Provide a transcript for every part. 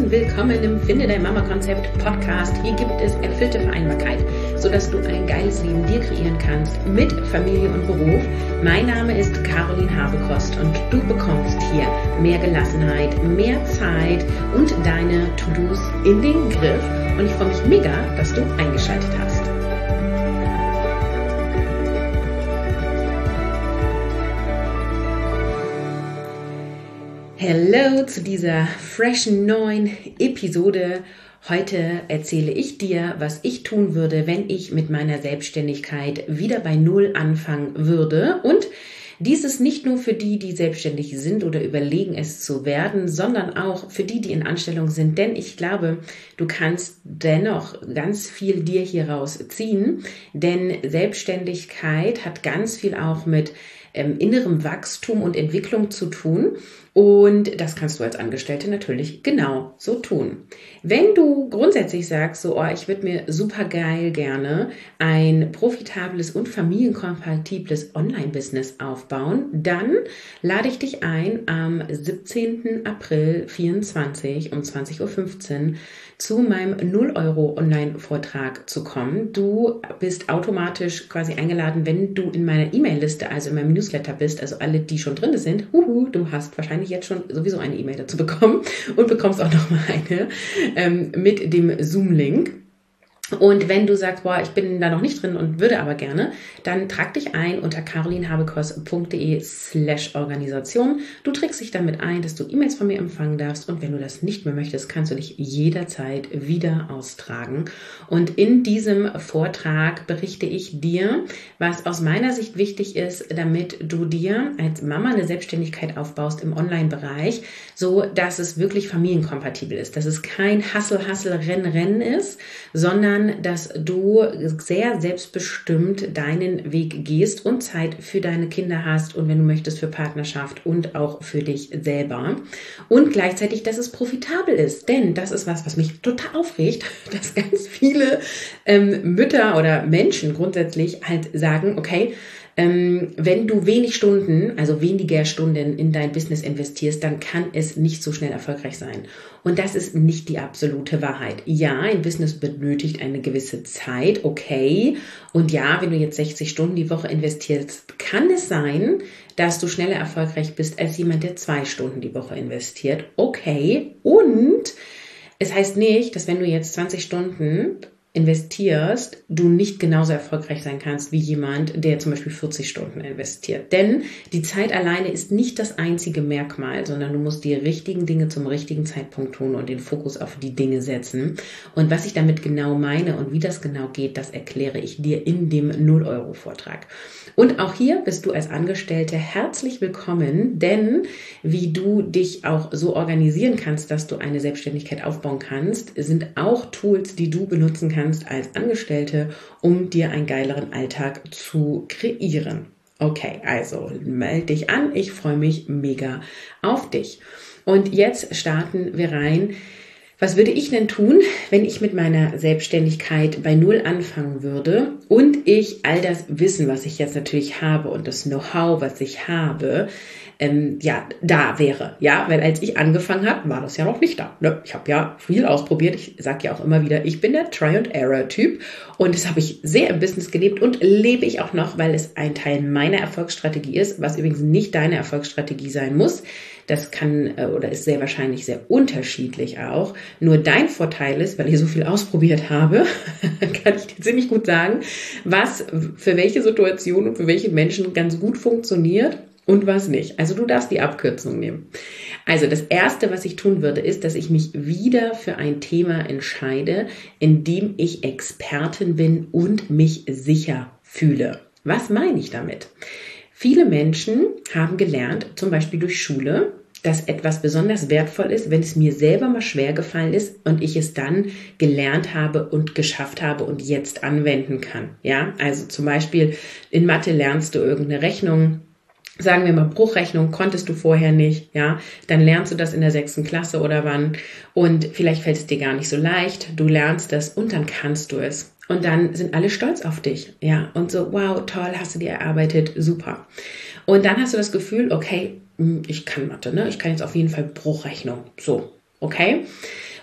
willkommen im Finde dein Mama-Konzept Podcast. Hier gibt es erfüllte Vereinbarkeit, sodass du ein geiles Leben dir kreieren kannst mit Familie und Beruf. Mein Name ist Caroline Habekost und du bekommst hier mehr Gelassenheit, mehr Zeit und deine To-Dos in den Griff. Und ich freue mich mega, dass du eingeschaltet hast. Hello zu dieser freshen neuen Episode. Heute erzähle ich dir, was ich tun würde, wenn ich mit meiner Selbstständigkeit wieder bei Null anfangen würde. Und dies ist nicht nur für die, die selbstständig sind oder überlegen, es zu werden, sondern auch für die, die in Anstellung sind. Denn ich glaube, du kannst dennoch ganz viel dir hier rausziehen. Denn Selbstständigkeit hat ganz viel auch mit innerem Wachstum und Entwicklung zu tun. Und das kannst du als Angestellte natürlich genau so tun. Wenn du grundsätzlich sagst, so, ich würde mir super geil gerne ein profitables und familienkompatibles Online-Business aufbauen, dann lade ich dich ein, am 17. April 2024 um 20.15 Uhr zu meinem 0€ Online-Vortrag zu kommen. Du bist automatisch quasi eingeladen, wenn du in meiner E-Mail-Liste, also in meinem Newsletter bist, also alle, die schon drin sind. Du hast wahrscheinlich jetzt schon sowieso eine E-Mail dazu bekommen und bekommst auch nochmal eine mit dem Zoom-Link. Und wenn du sagst, ich bin da noch nicht drin und würde aber gerne, dann trag dich ein unter carolinhabekost.de/Organisation. Du trägst dich damit ein, dass du E-Mails von mir empfangen darfst, und wenn du das nicht mehr möchtest, kannst du dich jederzeit wieder austragen. Und in diesem Vortrag berichte ich dir, was aus meiner Sicht wichtig ist, damit du dir als Mama eine Selbstständigkeit aufbaust im Online-Bereich, so dass es wirklich familienkompatibel ist, dass es kein Hassel-Renn ist, sondern dass du sehr selbstbestimmt deinen Weg gehst und Zeit für deine Kinder hast und wenn du möchtest für Partnerschaft und auch für dich selber. Und gleichzeitig, dass es profitabel ist, denn das ist was mich total aufregt, dass ganz viele Mütter oder Menschen grundsätzlich halt sagen, okay, wenn du weniger Stunden in dein Business investierst, dann kann es nicht so schnell erfolgreich sein. Und das ist nicht die absolute Wahrheit. Ja, ein Business benötigt eine gewisse Zeit, okay. Und ja, wenn du jetzt 60 Stunden die Woche investierst, kann es sein, dass du schneller erfolgreich bist als jemand, der 2 Stunden die Woche investiert, okay. Und es heißt nicht, dass wenn du jetzt 20 Stunden investierst, du nicht genauso erfolgreich sein kannst wie jemand, der zum Beispiel 40 Stunden investiert. Denn die Zeit alleine ist nicht das einzige Merkmal, sondern du musst die richtigen Dinge zum richtigen Zeitpunkt tun und den Fokus auf die Dinge setzen. Und was ich damit genau meine und wie das genau geht, das erkläre ich dir in dem 0-Euro-Vortrag. Und auch hier bist du als Angestellte herzlich willkommen, denn wie du dich auch so organisieren kannst, dass du eine Selbstständigkeit aufbauen kannst, sind auch Tools, die du benutzen kannst als Angestellte, um dir einen geileren Alltag zu kreieren. Okay, also melde dich an. Ich freue mich mega auf dich. Und jetzt starten wir rein. Was würde ich denn tun, wenn ich mit meiner Selbstständigkeit bei Null anfangen würde und ich all das Wissen, was ich jetzt natürlich habe und das Know-how, was ich habe, da wäre. Ja, weil als ich angefangen habe, war das ja noch nicht da. Ne? Ich habe ja viel ausprobiert. Ich sage ja auch immer wieder, ich bin der Try-and-Error-Typ und das habe ich sehr im Business gelebt und lebe ich auch noch, weil es ein Teil meiner Erfolgsstrategie ist, was übrigens nicht deine Erfolgsstrategie sein muss. Das kann oder ist sehr wahrscheinlich sehr unterschiedlich auch. Nur dein Vorteil ist, weil ich so viel ausprobiert habe, kann ich dir ziemlich gut sagen, was für welche Situation und für welche Menschen ganz gut funktioniert und was nicht. Also du darfst die Abkürzung nehmen. Also das Erste, was ich tun würde, ist, dass ich mich wieder für ein Thema entscheide, in dem ich Expertin bin und mich sicher fühle. Was meine ich damit? Viele Menschen haben gelernt, zum Beispiel durch Schule, dass etwas besonders wertvoll ist, wenn es mir selber mal schwer gefallen ist und ich es dann gelernt habe und geschafft habe und jetzt anwenden kann. Ja, also zum Beispiel in Mathe lernst du irgendeine Rechnung, sagen wir mal Bruchrechnung, konntest du vorher nicht, ja, dann lernst du das in der 6. Klasse oder wann und vielleicht fällt es dir gar nicht so leicht, du lernst das und dann kannst du es. Und dann sind alle stolz auf dich, ja, und so, wow, toll, hast du dir erarbeitet, super. Und dann hast du das Gefühl, okay, ich kann Mathe, ne? Ich kann jetzt auf jeden Fall Bruchrechnung, so, okay.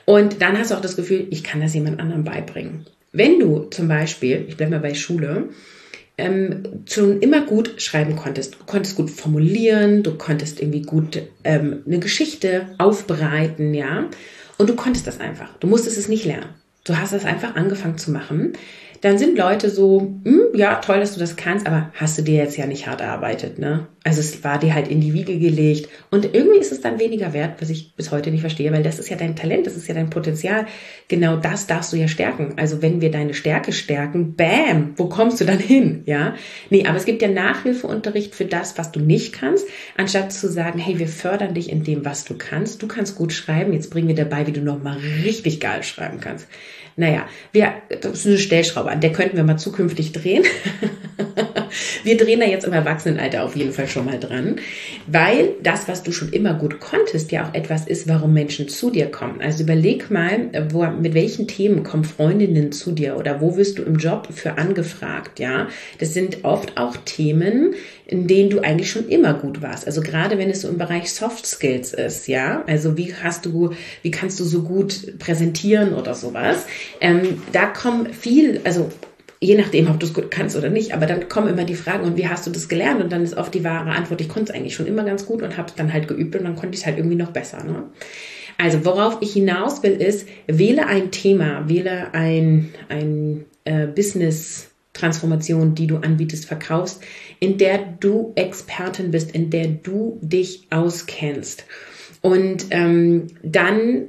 Und dann hast du auch das Gefühl, ich kann das jemand anderem beibringen. Wenn du zum Beispiel, ich bleibe mal bei Schule, schon immer gut schreiben konntest. Du konntest gut formulieren, du konntest irgendwie gut eine Geschichte aufbereiten, ja. Und du konntest das einfach. Du musstest es nicht lernen. Du hast es einfach angefangen zu machen. Dann sind Leute so, ja, toll, dass du das kannst, aber hast du dir jetzt ja nicht hart erarbeitet, ne? Also es war dir halt in die Wiege gelegt. Und irgendwie ist es dann weniger wert, was ich bis heute nicht verstehe, weil das ist ja dein Talent, das ist ja dein Potenzial. Genau das darfst du ja stärken. Also wenn wir deine Stärke stärken, bam, wo kommst du dann hin, ja? Nee, aber es gibt ja Nachhilfeunterricht für das, was du nicht kannst, anstatt zu sagen, hey, wir fördern dich in dem, was du kannst. Du kannst gut schreiben, jetzt bringen wir dabei, wie du nochmal richtig geil schreiben kannst. Naja, das ist eine Stellschraube, an der könnten wir mal zukünftig drehen. Wir drehen da jetzt im Erwachsenenalter auf jeden Fall schon mal dran, weil das, was du schon immer gut konntest, ja auch etwas ist, warum Menschen zu dir kommen. Also überleg mal, mit welchen Themen kommen Freundinnen zu dir oder wo wirst du im Job für angefragt, ja? Das sind oft auch Themen, in denen du eigentlich schon immer gut warst. Also gerade wenn es so im Bereich Soft Skills ist, ja? Also wie kannst du so gut präsentieren oder sowas? Da kommen also je nachdem, ob du es gut kannst oder nicht, aber dann kommen immer die Fragen, und wie hast du das gelernt? Und dann ist oft die wahre Antwort, ich konnte es eigentlich schon immer ganz gut und habe es dann halt geübt und dann konnte ich es halt irgendwie noch besser. Ne? Also worauf ich hinaus will ist, wähle ein Thema, wähle ein Business-Transformation, die du anbietest, verkaufst, in der du Expertin bist, in der du dich auskennst. Und dann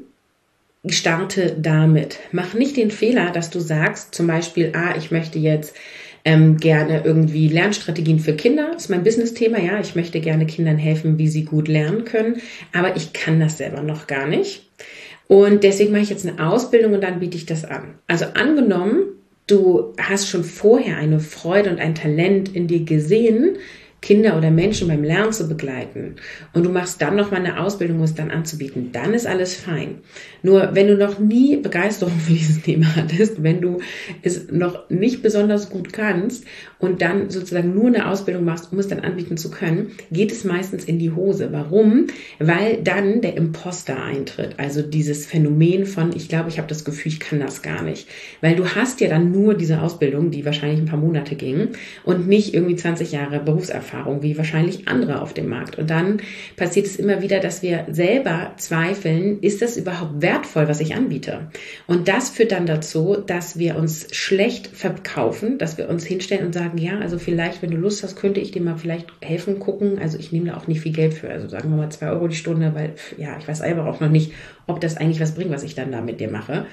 starte damit. Mach nicht den Fehler, dass du sagst, zum Beispiel, ich möchte jetzt gerne irgendwie Lernstrategien für Kinder. Das ist mein Business-Thema, ja. Ich möchte gerne Kindern helfen, wie sie gut lernen können. Aber ich kann das selber noch gar nicht. Und deswegen mache ich jetzt eine Ausbildung und dann biete ich das an. Also angenommen, du hast schon vorher eine Freude und ein Talent in dir gesehen, Kinder oder Menschen beim Lernen zu begleiten, und du machst dann nochmal eine Ausbildung, um es dann anzubieten, dann ist alles fein. Nur wenn du noch nie Begeisterung für dieses Thema hattest, wenn du es noch nicht besonders gut kannst und dann sozusagen nur eine Ausbildung machst, um es dann anbieten zu können, geht es meistens in die Hose. Warum? Weil dann der Imposter eintritt, also dieses Phänomen von, ich glaube, ich habe das Gefühl, ich kann das gar nicht. Weil du hast ja dann nur diese Ausbildung, die wahrscheinlich ein paar Monate ging und nicht irgendwie 20 Jahre Berufserfahrung, wie wahrscheinlich andere auf dem Markt. Und dann passiert es immer wieder, dass wir selber zweifeln, ist das überhaupt wertvoll, was ich anbiete? Und das führt dann dazu, dass wir uns schlecht verkaufen, dass wir uns hinstellen und sagen, ja, also vielleicht, wenn du Lust hast, könnte ich dir mal vielleicht helfen, gucken. Also ich nehme da auch nicht viel Geld für, also sagen wir mal 2 Euro die Stunde, weil ja, ich weiß selber auch noch nicht, ob das eigentlich was bringt, was ich dann da mit dir mache.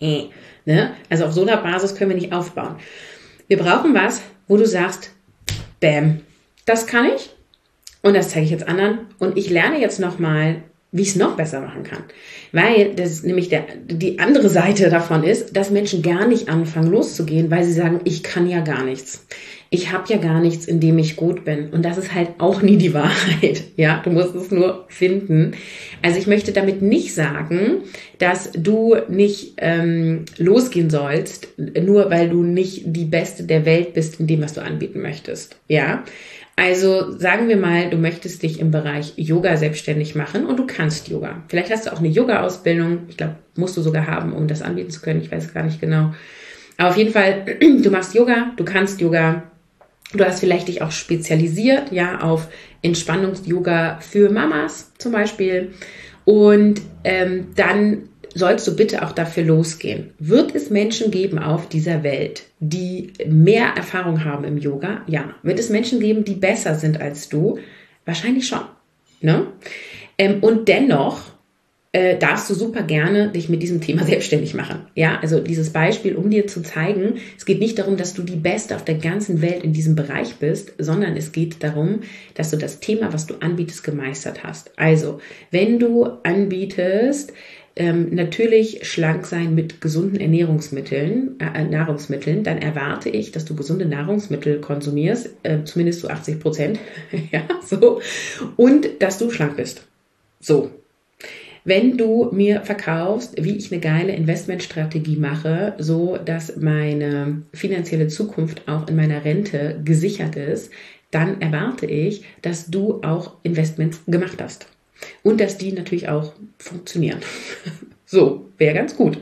Ne? Also auf so einer Basis können wir nicht aufbauen. Wir brauchen was, wo du sagst, bam, das kann ich und das zeige ich jetzt anderen und ich lerne jetzt nochmal, wie ich es noch besser machen kann. Weil das ist nämlich die andere Seite davon ist, dass Menschen gar nicht anfangen loszugehen, weil sie sagen, ich kann ja gar nichts. Ich habe ja gar nichts, in dem ich gut bin. Und das ist halt auch nie die Wahrheit. Ja, du musst es nur finden. Also ich möchte damit nicht sagen, dass du nicht losgehen sollst, nur weil du nicht die Beste der Welt bist in dem, was du anbieten möchtest. Ja, also sagen wir mal, du möchtest dich im Bereich Yoga selbstständig machen und du kannst Yoga. Vielleicht hast du auch eine Yoga-Ausbildung. Ich glaube, musst du sogar haben, um das anbieten zu können. Ich weiß gar nicht genau. Aber auf jeden Fall, du machst Yoga, du kannst Yoga. Du hast vielleicht dich auch spezialisiert, ja, auf Entspannungs-Yoga für Mamas zum Beispiel. Und dann sollst du bitte auch dafür losgehen. Wird es Menschen geben auf dieser Welt, die mehr Erfahrung haben im Yoga? Ja. Wird es Menschen geben, die besser sind als du? Wahrscheinlich schon. Ne? Und dennoch darfst du super gerne dich mit diesem Thema selbstständig machen. Ja, also dieses Beispiel, um dir zu zeigen, es geht nicht darum, dass du die Beste auf der ganzen Welt in diesem Bereich bist, sondern es geht darum, dass du das Thema, was du anbietest, gemeistert hast. Also, wenn du anbietest, natürlich schlank sein mit gesunden Nahrungsmitteln, dann erwarte ich, dass du gesunde Nahrungsmittel konsumierst, zumindest zu 80%, ja, so, und dass du schlank bist. So. Wenn du mir verkaufst, wie ich eine geile Investmentstrategie mache, so dass meine finanzielle Zukunft auch in meiner Rente gesichert ist, dann erwarte ich, dass du auch Investments gemacht hast. Und dass die natürlich auch funktionieren. So, Wäre ganz gut.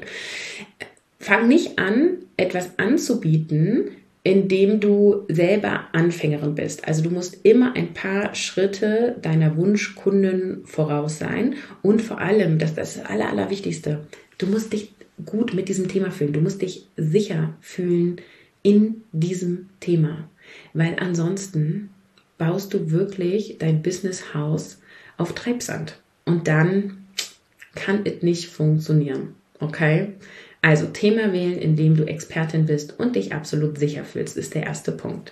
Fang nicht an, etwas anzubieten, indem du selber Anfängerin bist. Also du musst immer ein paar Schritte deiner Wunschkunden voraus sein und vor allem, das ist das Allerwichtigste, du musst dich gut mit diesem Thema fühlen. Du musst dich sicher fühlen in diesem Thema, weil ansonsten baust du wirklich dein Business-Haus auf Treibsand und dann kann es nicht funktionieren, okay? Also Thema wählen, in dem du Expertin bist und dich absolut sicher fühlst, ist der erste Punkt.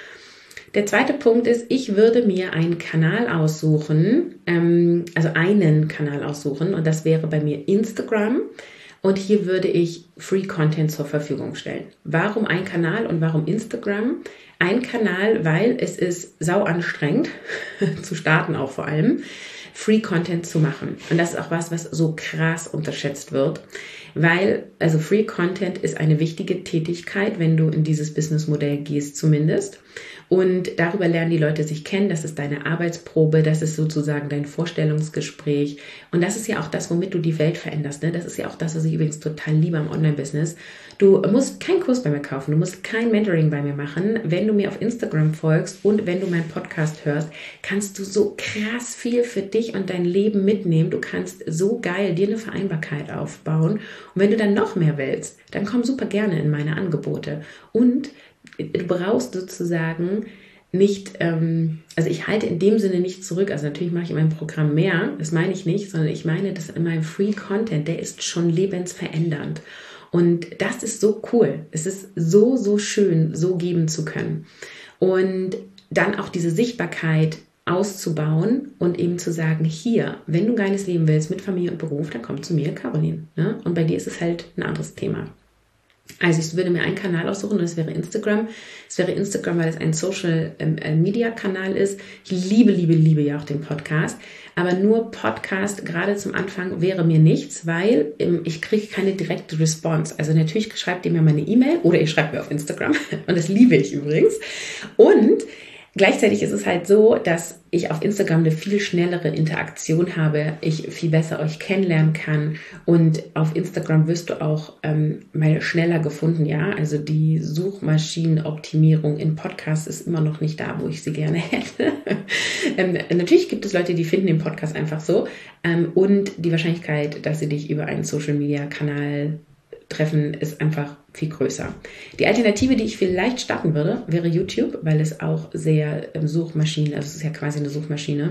Der zweite Punkt ist, ich würde mir einen Kanal aussuchen, also einen Kanal aussuchen und das wäre bei mir Instagram. Und hier würde ich Free Content zur Verfügung stellen. Warum ein Kanal und warum Instagram? Ein Kanal, weil es ist sau anstrengend, zu starten auch vor allem, Free Content zu machen. Und das ist auch was so krass unterschätzt wird, weil, also Free Content ist eine wichtige Tätigkeit, wenn du in dieses Businessmodell gehst zumindest. Und darüber lernen die Leute sich kennen, das ist deine Arbeitsprobe, das ist sozusagen dein Vorstellungsgespräch. Und das ist ja auch das, womit du die Welt veränderst. Ne? Das ist ja auch das, was ich übrigens total liebe am Online-Business. Du musst keinen Kurs bei mir kaufen, du musst kein Mentoring bei mir machen. Wenn du mir auf Instagram folgst und wenn du meinen Podcast hörst, kannst du so krass viel für dich und dein Leben mitnehmen. Du kannst so geil dir eine Vereinbarkeit aufbauen. Und wenn du dann noch mehr willst, dann komm super gerne in meine Angebote. Und du brauchst sozusagen nicht, also ich halte in dem Sinne nicht zurück, also natürlich mache ich in meinem Programm mehr, das meine ich nicht, sondern ich meine, dass in meinem Free Content, der ist schon lebensverändernd. Und das ist so cool. Es ist so schön, so geben zu können. Und dann auch diese Sichtbarkeit auszubauen und eben zu sagen, hier, wenn du ein geiles Leben willst mit Familie und Beruf, dann komm zu mir, Caroline. Ne? Und bei dir ist es halt ein anderes Thema. Also ich würde mir einen Kanal aussuchen und das wäre Instagram. Es wäre Instagram, weil es ein Social-Media-Kanal ist. Ich liebe ja auch den Podcast. Aber nur Podcast, gerade zum Anfang, wäre mir nichts, weil ich kriege keine direkte Response. Also natürlich schreibt ihr mir mal eine E-Mail oder ihr schreibt mir auf Instagram. Und das liebe ich übrigens. Und gleichzeitig ist es halt so, dass ich auf Instagram eine viel schnellere Interaktion habe, ich viel besser euch kennenlernen kann und auf Instagram wirst du auch mal schneller gefunden, ja, also die Suchmaschinenoptimierung in Podcasts ist immer noch nicht da, wo ich sie gerne hätte. Natürlich gibt es Leute, die finden den Podcast einfach so und die Wahrscheinlichkeit, dass sie dich über einen Social-Media-Kanal treffen, ist einfach viel größer. Die Alternative, die ich vielleicht starten würde, wäre YouTube, weil es auch sehr Suchmaschine, also es ist ja quasi eine Suchmaschine.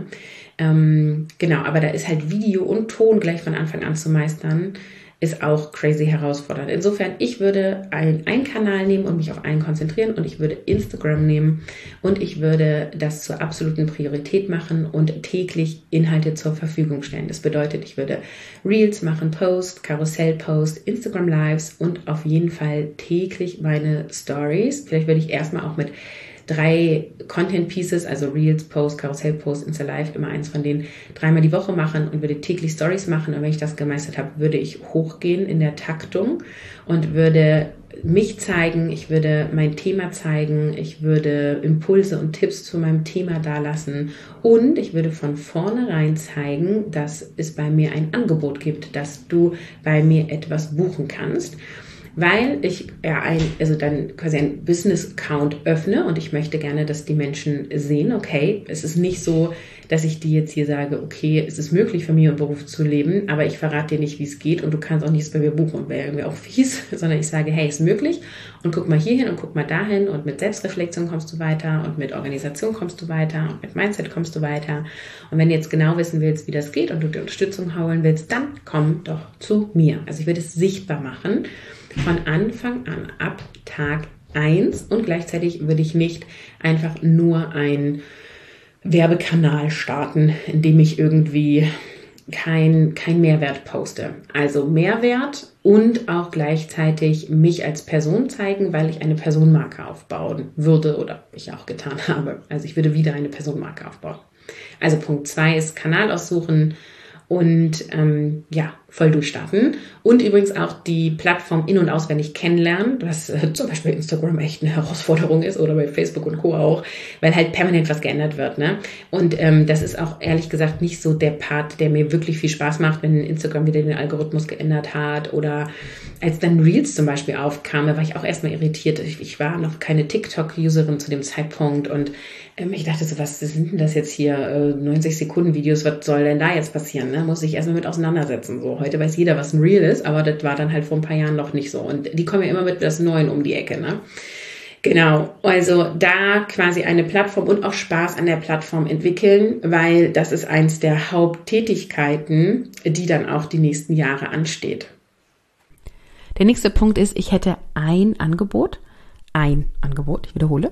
Genau, aber da ist halt Video und Ton gleich von Anfang an zu meistern, ist auch crazy herausfordernd. Insofern, ich würde einen Kanal nehmen und mich auf einen konzentrieren und ich würde Instagram nehmen und ich würde das zur absoluten Priorität machen und täglich Inhalte zur Verfügung stellen. Das bedeutet, ich würde Reels machen, Post, Karussell-Post, Instagram Lives und auf jeden Fall täglich meine Stories. Vielleicht würde ich erstmal auch mit 3 Content Pieces, also Reels, Post, Karussell, Post, Insta Live, immer eins von denen 3-mal die Woche machen und würde täglich Stories machen. Und wenn ich das gemeistert habe, würde ich hochgehen in der Taktung und würde mich zeigen, ich würde mein Thema zeigen, ich würde Impulse und Tipps zu meinem Thema dalassen und ich würde von vornherein zeigen, dass es bei mir ein Angebot gibt, dass du bei mir etwas buchen kannst. Weil ich dann quasi einen Business-Account öffne und ich möchte gerne, dass die Menschen sehen, okay, es ist nicht so, dass ich dir jetzt hier sage, okay, es ist möglich, Familie und Beruf zu leben, aber ich verrate dir nicht, wie es geht und du kannst auch nichts bei mir buchen und wäre irgendwie auch fies, sondern ich sage, hey, es ist möglich und guck mal hierhin und guck mal dahin und mit Selbstreflexion kommst du weiter und mit Organisation kommst du weiter und mit Mindset kommst du weiter und wenn du jetzt genau wissen willst, wie das geht und du die Unterstützung holen willst, dann komm doch zu mir. Also ich würde es sichtbar machen von Anfang an, ab Tag 1 und gleichzeitig würde ich nicht einfach nur einen Werbekanal starten, in dem ich irgendwie kein Mehrwert poste. Also Mehrwert und auch gleichzeitig mich als Person zeigen, weil ich eine Personenmarke aufbauen würde oder ich auch getan habe. Also ich würde wieder eine Personenmarke aufbauen. Also Punkt 2 ist Kanal aussuchen und voll durchstarten und übrigens auch die Plattform in- und auswendig kennenlernen, was zum Beispiel bei Instagram echt eine Herausforderung ist oder bei Facebook und Co. auch, weil halt permanent was geändert wird, ne? Und das ist auch ehrlich gesagt nicht so der Part, der mir wirklich viel Spaß macht, wenn Instagram wieder den Algorithmus geändert hat oder als dann Reels zum Beispiel aufkam, da war ich auch erstmal irritiert. Ich war noch keine TikTok-Userin zu dem Zeitpunkt und ich dachte so, was sind denn das jetzt hier, 90-Sekunden-Videos, was soll denn da jetzt passieren? Ne? Muss ich erstmal mit auseinandersetzen. So, heute weiß jeder, was ein Reel ist, aber das war dann halt vor ein paar Jahren noch nicht so. Und die kommen ja immer mit was Neuem um die Ecke, ne? Genau, also da quasi eine Plattform und auch Spaß an der Plattform entwickeln, weil das ist eins der Haupttätigkeiten, die dann auch die nächsten Jahre ansteht. Der nächste Punkt ist, ich hätte ein Angebot, ich wiederhole.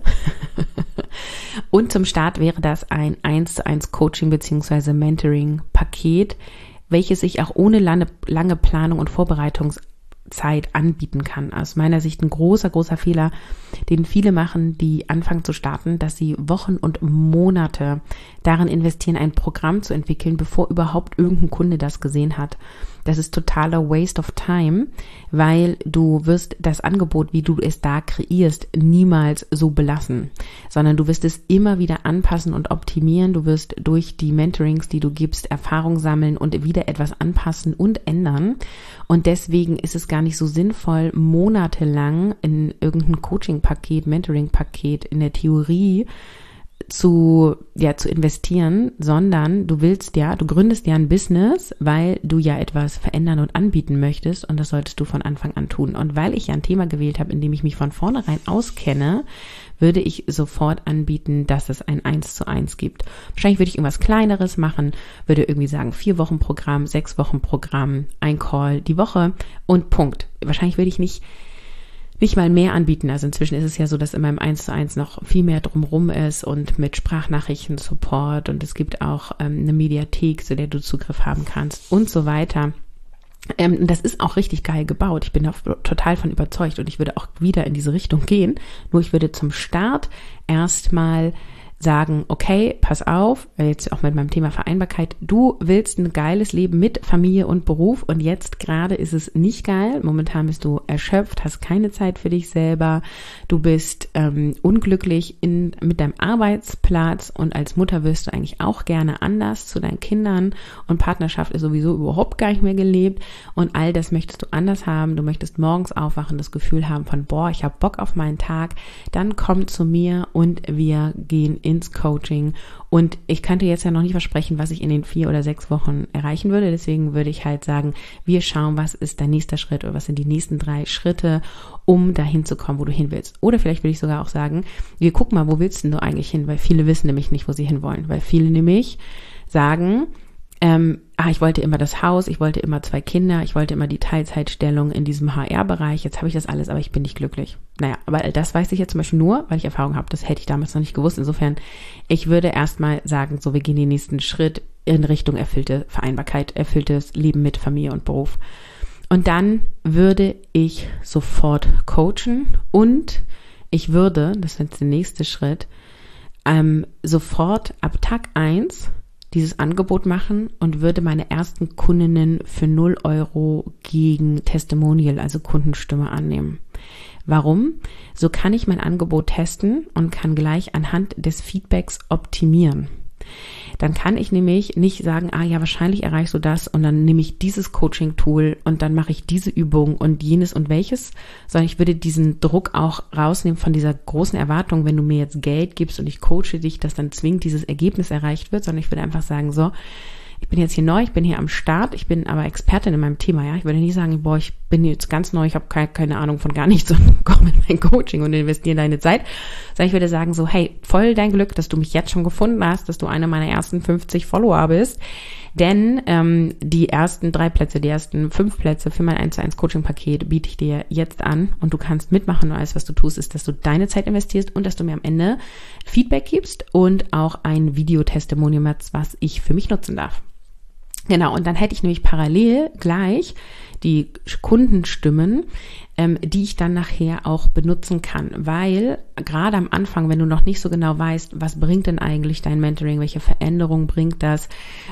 Und zum Start wäre das ein 1:1 Coaching bzw. Mentoring-Paket, welches ich auch ohne lange Planung und Vorbereitungszeit anbieten kann. Aus meiner Sicht ein großer Fehler, den viele machen, die anfangen zu starten, dass sie Wochen und Monate darin investieren, ein Programm zu entwickeln, bevor überhaupt irgendein Kunde das gesehen hat. Das ist totaler Waste of time, weil du wirst das Angebot, wie du es da kreierst, niemals so belassen, sondern du wirst es immer wieder anpassen und optimieren. Du wirst durch die Mentorings, die du gibst, Erfahrung sammeln und wieder etwas anpassen und ändern. Und deswegen ist es gar nicht so sinnvoll, monatelang in irgendein Coaching-Paket, Mentoring-Paket in der Theorie zu investieren, sondern du gründest ja ein Business, weil du ja etwas verändern und anbieten möchtest und das solltest du von Anfang an tun. Und weil ich ja ein Thema gewählt habe, in dem ich mich von vornherein auskenne, würde ich sofort anbieten, dass es ein 1:1 gibt. Wahrscheinlich würde ich irgendwas Kleineres machen, würde irgendwie sagen 4 Wochen Programm, 6 Wochen Programm, ein Call die Woche und Punkt. Wahrscheinlich würde ich nicht mal mehr anbieten. Also inzwischen ist es ja so, dass in meinem 1:1 noch viel mehr drumherum ist und mit Sprachnachrichten-Support und es gibt auch eine Mediathek, zu der du Zugriff haben kannst und so weiter. Das ist auch richtig geil gebaut. Ich bin da total von überzeugt und ich würde auch wieder in diese Richtung gehen. Nur ich würde zum Start erstmal sagen, okay, pass auf, jetzt auch mit meinem Thema Vereinbarkeit, du willst ein geiles Leben mit Familie und Beruf und jetzt gerade ist es nicht geil, momentan bist du erschöpft, hast keine Zeit für dich selber, du bist unglücklich mit deinem Arbeitsplatz und als Mutter wirst du eigentlich auch gerne anders zu deinen Kindern und Partnerschaft ist sowieso überhaupt gar nicht mehr gelebt und all das möchtest du anders haben, du möchtest morgens aufwachen, das Gefühl haben von, ich habe Bock auf meinen Tag, dann komm zu mir und wir gehen ins Coaching und ich kann dir jetzt ja noch nicht versprechen, was ich in den 4 oder 6 Wochen erreichen würde, deswegen würde ich halt sagen, wir schauen, was ist der nächste Schritt oder was sind die nächsten 3 Schritte, um dahin zu kommen, wo du hin willst. Oder vielleicht würde ich sogar auch sagen, wir gucken mal, wo willst denn du eigentlich hin, weil viele wissen nämlich nicht, wo sie hinwollen, weil viele nämlich sagen, ich wollte immer das Haus, ich wollte immer 2 Kinder, ich wollte immer die Teilzeitstellung in diesem HR-Bereich, jetzt habe ich das alles, aber ich bin nicht glücklich. Naja, aber das weiß ich jetzt zum Beispiel nur, weil ich Erfahrung habe, das hätte ich damals noch nicht gewusst. Insofern, ich würde erstmal sagen, so, wir gehen den nächsten Schritt in Richtung erfüllte Vereinbarkeit, erfülltes Leben mit Familie und Beruf. Und dann würde ich sofort coachen und ich würde, das ist jetzt der nächste Schritt, sofort ab Tag 1 dieses Angebot machen und würde meine ersten Kundinnen für 0 Euro gegen Testimonial, also Kundenstimme annehmen. Warum? So kann ich mein Angebot testen und kann gleich anhand des Feedbacks optimieren. Dann kann ich nämlich nicht sagen, wahrscheinlich erreichst du das und dann nehme ich dieses Coaching-Tool und dann mache ich diese Übung und jenes und welches, sondern ich würde diesen Druck auch rausnehmen von dieser großen Erwartung, wenn du mir jetzt Geld gibst und ich coache dich, dass dann zwingend dieses Ergebnis erreicht wird, sondern ich würde einfach sagen, so, ich bin jetzt hier neu, ich bin hier am Start, ich bin aber Expertin in meinem Thema, ja. Ich würde nicht sagen, ich bin jetzt ganz neu, ich habe keine Ahnung von gar nichts und komm in mein Coaching und investiere deine Zeit. Sondern ich würde sagen so, hey, voll dein Glück, dass du mich jetzt schon gefunden hast, dass du einer meiner ersten 50 Follower bist. Denn die ersten 3 Plätze, die ersten 5 Plätze für mein 1:1 Coaching-Paket biete ich dir jetzt an und du kannst mitmachen und alles, was du tust, ist, dass du deine Zeit investierst und dass du mir am Ende Feedback gibst und auch ein Video-Testimonial, was ich für mich nutzen darf. Genau, und dann hätte ich nämlich parallel gleich die Kundenstimmen, die ich dann nachher auch benutzen kann, weil gerade am Anfang, wenn du noch nicht so genau weißt, was bringt denn eigentlich dein Mentoring, welche Veränderung bringt das,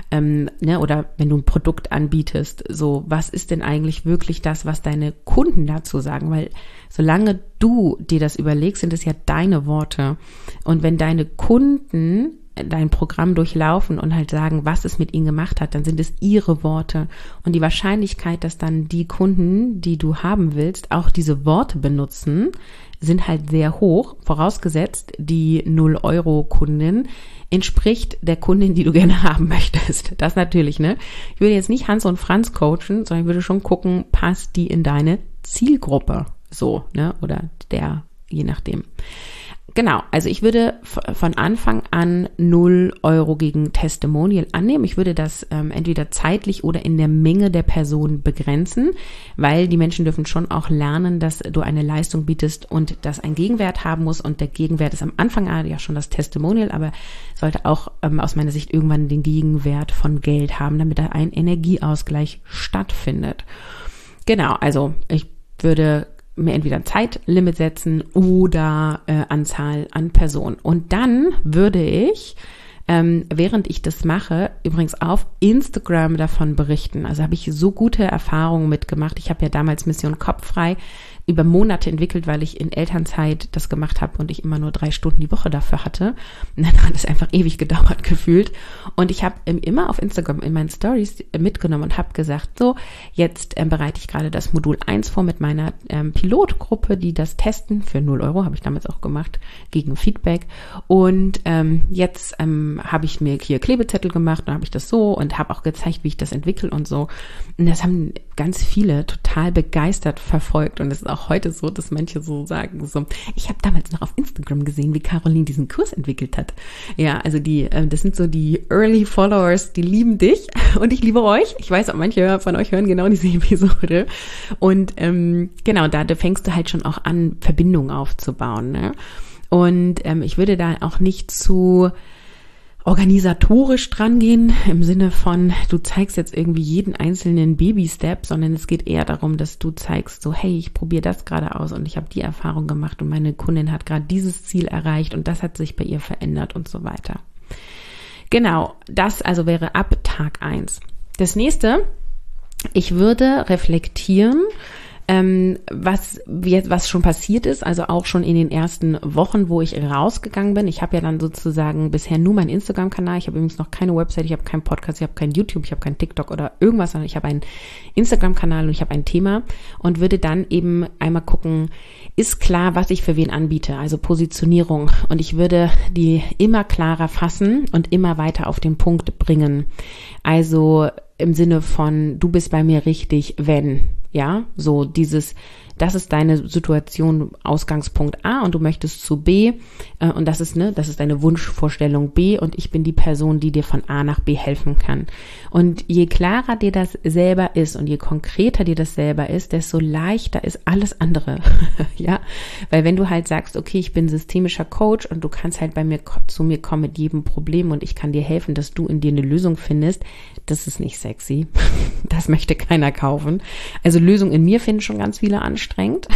oder wenn du ein Produkt anbietest, so, was ist denn eigentlich wirklich das, was deine Kunden dazu sagen, weil solange du dir das überlegst, sind es ja deine Worte, und wenn deine Kunden dein Programm durchlaufen und halt sagen, was es mit ihnen gemacht hat, dann sind es ihre Worte. Und die Wahrscheinlichkeit, dass dann die Kunden, die du haben willst, auch diese Worte benutzen, sind halt sehr hoch, vorausgesetzt, die 0-Euro-Kundin entspricht der Kundin, die du gerne haben möchtest. Das natürlich, ne? Ich würde jetzt nicht Hans und Franz coachen, sondern ich würde schon gucken, passt die in deine Zielgruppe, so, ne? Oder je nachdem. Genau, also ich würde von Anfang an 0 Euro gegen Testimonial annehmen. Ich würde das entweder zeitlich oder in der Menge der Personen begrenzen, weil die Menschen dürfen schon auch lernen, dass du eine Leistung bietest und das einen Gegenwert haben muss. Und der Gegenwert ist am Anfang ja schon das Testimonial, aber sollte auch aus meiner Sicht irgendwann den Gegenwert von Geld haben, damit da ein Energieausgleich stattfindet. Genau, also ich würde mir entweder ein Zeitlimit setzen oder Anzahl an Personen. Und dann würde ich, während ich das mache, übrigens auf Instagram davon berichten. Also habe ich so gute Erfahrungen mitgemacht. Ich habe ja damals Mission Kopffrei über Monate entwickelt, weil ich in Elternzeit das gemacht habe und ich immer nur 3 Stunden die Woche dafür hatte. Und dann hat es einfach ewig gedauert gefühlt. Und ich habe immer auf Instagram in meinen Stories mitgenommen und habe gesagt, so, jetzt bereite ich gerade das Modul 1 vor mit meiner Pilotgruppe, die das testen für 0 Euro, habe ich damals auch gemacht, gegen Feedback. Und jetzt habe ich mir hier Klebezettel gemacht und habe ich das so und habe auch gezeigt, wie ich das entwickle und so. Und das haben ganz viele total begeistert verfolgt. Und es ist auch heute so, dass manche so sagen, so, ich habe damals noch auf Instagram gesehen, wie Caroline diesen Kurs entwickelt hat. Ja, also das sind so die Early Followers, die lieben dich und ich liebe euch. Ich weiß, auch manche von euch hören genau diese Episode. Und genau, da fängst du halt schon auch an, Verbindungen aufzubauen. Ne? Und ich würde da auch nicht zu organisatorisch dran gehen, im Sinne von, du zeigst jetzt irgendwie jeden einzelnen Baby-Step, sondern es geht eher darum, dass du zeigst, so, hey, ich probiere das gerade aus und ich habe die Erfahrung gemacht und meine Kundin hat gerade dieses Ziel erreicht und das hat sich bei ihr verändert und so weiter. Genau, das also wäre ab Tag 1. Das nächste, ich würde reflektieren, was schon passiert ist, also auch schon in den ersten Wochen, wo ich rausgegangen bin. Ich habe ja dann sozusagen bisher nur meinen Instagram-Kanal. Ich habe übrigens noch keine Website, ich habe keinen Podcast, ich habe kein YouTube, ich habe kein TikTok oder irgendwas, sondern ich habe einen Instagram-Kanal und ich habe ein Thema und würde dann eben einmal gucken, ist klar, was ich für wen anbiete, also Positionierung. Und ich würde die immer klarer fassen und immer weiter auf den Punkt bringen. Also im Sinne von, du bist bei mir richtig, wenn, ja, so das ist deine Situation, Ausgangspunkt A und du möchtest zu B und das ist deine Wunschvorstellung B und ich bin die Person, die dir von A nach B helfen kann. Und je klarer dir das selber ist und je konkreter dir das selber ist, desto leichter ist alles andere, ja, weil wenn du halt sagst, okay, ich bin systemischer Coach und du kannst halt zu mir kommen mit jedem Problem und ich kann dir helfen, dass du in dir eine Lösung findest, das ist nicht sexy, das möchte keiner kaufen. Also Lösung in mir finden schon ganz viele anstrengend.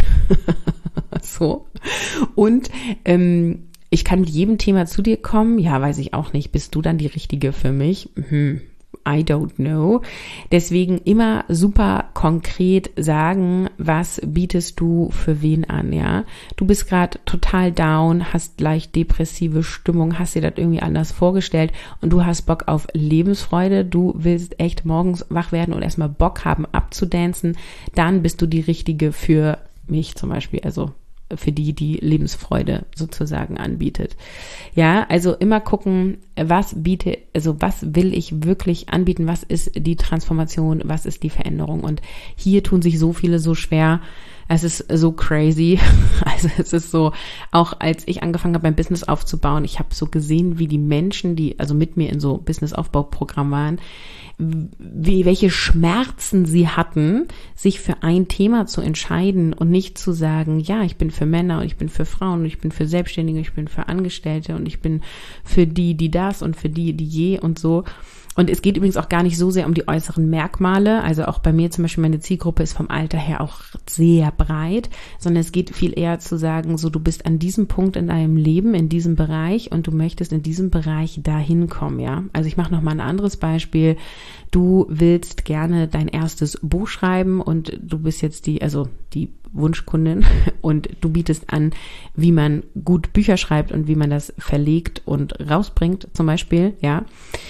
So. Und ich kann mit jedem Thema zu dir kommen. Ja, weiß ich auch nicht. Bist du dann die Richtige für mich? I don't know. Deswegen immer super konkret sagen, was bietest du für wen an, ja? Du bist gerade total down, hast leicht depressive Stimmung, hast dir das irgendwie anders vorgestellt und du hast Bock auf Lebensfreude, du willst echt morgens wach werden und erstmal Bock haben abzudancen, dann bist du die Richtige für mich zum Beispiel, also für die Lebensfreude sozusagen anbietet. Ja, also immer gucken, was will ich wirklich anbieten, was ist die Transformation, was ist die Veränderung und hier tun sich so viele so schwer, es ist so crazy, also es ist so, auch als ich angefangen habe, mein Business aufzubauen, ich habe so gesehen, wie die Menschen, die also mit mir in so Business-Aufbauprogramm waren, welche Schmerzen sie hatten, sich für ein Thema zu entscheiden und nicht zu sagen, ja, ich bin für Männer und ich bin für Frauen und ich bin für Selbstständige, ich bin für Angestellte und ich bin für die das und für die je und so. Und es geht übrigens auch gar nicht so sehr um die äußeren Merkmale. Also auch bei mir zum Beispiel, meine Zielgruppe ist vom Alter her auch sehr breit, sondern es geht viel eher zu sagen, so du bist an diesem Punkt in deinem Leben, in diesem Bereich und du möchtest in diesem Bereich dahin kommen, ja. Also ich mache noch mal ein anderes Beispiel. Du willst gerne dein erstes Buch schreiben und du bist jetzt die Wunschkundin und du bietest an, wie man gut Bücher schreibt und wie man das verlegt und rausbringt zum Beispiel, ja.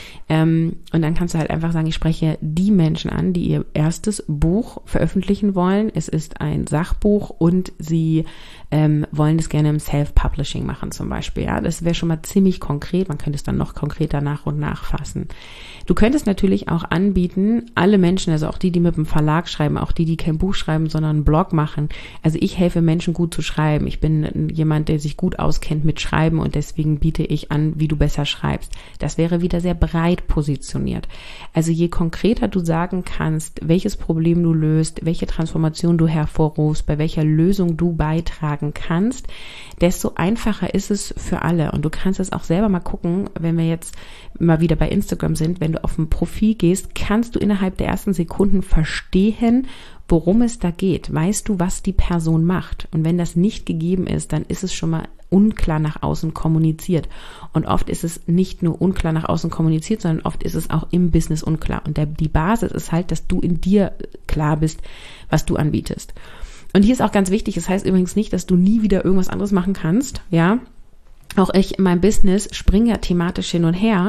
Und dann kannst du halt einfach sagen, ich spreche die Menschen an, die ihr erstes Buch veröffentlichen wollen. Es ist ein Sachbuch und sie wollen das gerne im Self-Publishing machen zum Beispiel. Ja, das wäre schon mal ziemlich konkret. Man könnte es dann noch konkreter nach und nach fassen. Du könntest natürlich auch anbieten, alle Menschen, also auch die mit dem Verlag schreiben, auch die kein Buch schreiben, sondern einen Blog machen. Also ich helfe Menschen gut zu schreiben. Ich bin jemand, der sich gut auskennt mit Schreiben und deswegen biete ich an, wie du besser schreibst. Das wäre wieder sehr breit positioniert. Also je konkreter du sagen kannst, welches Problem du löst, welche Transformation du hervorrufst, bei welcher Lösung du beitragen kannst, desto einfacher ist es für alle. Und du kannst es auch selber mal gucken, wenn wir jetzt mal wieder bei Instagram sind, wenn du auf ein Profil gehst, kannst du innerhalb der ersten Sekunden verstehen, worum es da geht. Weißt du, was die Person macht? Und wenn das nicht gegeben ist, dann ist es schon mal unklar nach außen kommuniziert. Und oft ist es nicht nur unklar nach außen kommuniziert, sondern oft ist es auch im Business unklar. Und die Basis ist halt, dass du in dir klar bist, was du anbietest. Und hier ist auch ganz wichtig, das heißt übrigens nicht, dass du nie wieder irgendwas anderes machen kannst, ja. Auch ich in meinem Business springe ja thematisch hin und her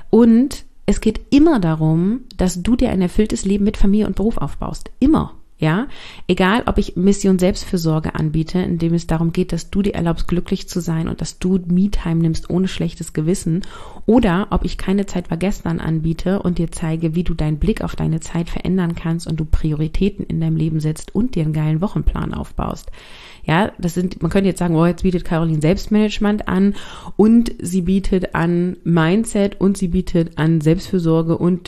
und es geht immer darum, dass du dir ein erfülltes Leben mit Familie und Beruf aufbaust. Immer. Ja, egal ob ich Mission Selbstfürsorge anbiete, indem es darum geht, dass du dir erlaubst, glücklich zu sein und dass du Me-Time nimmst ohne schlechtes Gewissen, oder ob ich keine Zeit war gestern anbiete und dir zeige, wie du deinen Blick auf deine Zeit verändern kannst und du Prioritäten in deinem Leben setzt und dir einen geilen Wochenplan aufbaust. Ja, man könnte jetzt sagen, jetzt bietet Caroline Selbstmanagement an und sie bietet an Mindset und sie bietet an Selbstfürsorge und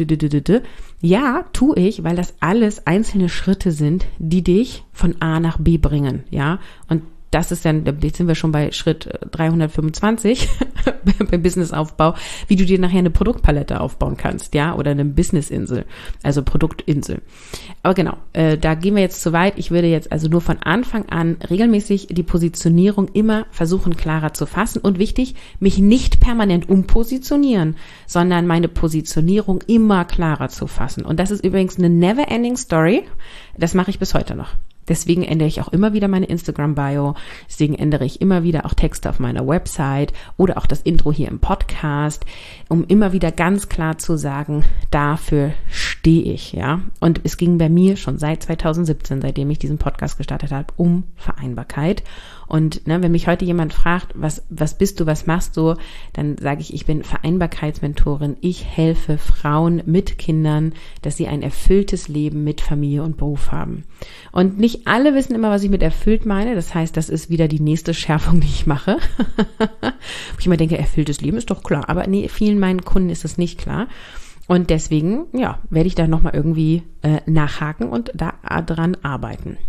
ja, tue ich, weil das alles einzelne Schritte sind, die dich von A nach B bringen, ja, und das ist dann, jetzt sind wir schon bei Schritt 325 beim Businessaufbau, wie du dir nachher eine Produktpalette aufbauen kannst, ja, oder eine Businessinsel, also Produktinsel. Aber genau, da gehen wir jetzt zu weit. Ich würde jetzt also nur von Anfang an regelmäßig die Positionierung immer versuchen, klarer zu fassen und wichtig, mich nicht permanent umpositionieren, sondern meine Positionierung immer klarer zu fassen. Und das ist übrigens eine never-ending Story. Das mache ich bis heute noch. Deswegen ändere ich auch immer wieder meine Instagram-Bio, deswegen ändere ich immer wieder auch Texte auf meiner Website oder auch das Intro hier im Podcast, um immer wieder ganz klar zu sagen, dafür stehe ich, ja. Und es ging bei mir schon seit 2017, seitdem ich diesen Podcast gestartet habe, um Vereinbarkeit. Und wenn mich heute jemand fragt, was bist du, was machst du, dann sage ich bin Vereinbarkeitsmentorin. Ich helfe Frauen mit Kindern, dass sie ein erfülltes Leben mit Familie und Beruf haben. Und nicht alle wissen immer, was ich mit erfüllt meine. Das heißt, das ist wieder die nächste Schärfung, die ich mache. Wo ich immer denke, erfülltes Leben ist doch klar. Aber nee, vielen meinen Kunden ist das nicht klar. Und deswegen, werde ich da nochmal irgendwie nachhaken und da dran arbeiten.